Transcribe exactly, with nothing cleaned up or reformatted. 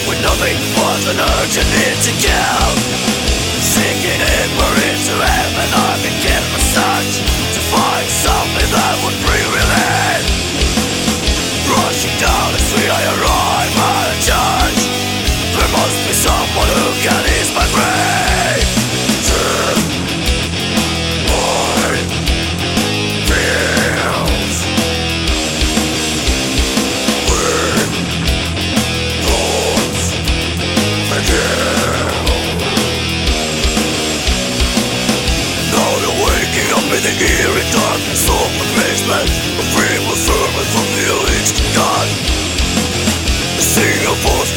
with nothing but an urgent need to kill. Sinking deeper into heaven, I begin my search to find something that would bring relief. Rushing down the street, I arrive at a church. There must be someone who can ease my grief. Turn my feels with thoughts begin. Now the waking up in the eerie darkness of the basement, a feeble servant from the elite god. A single voice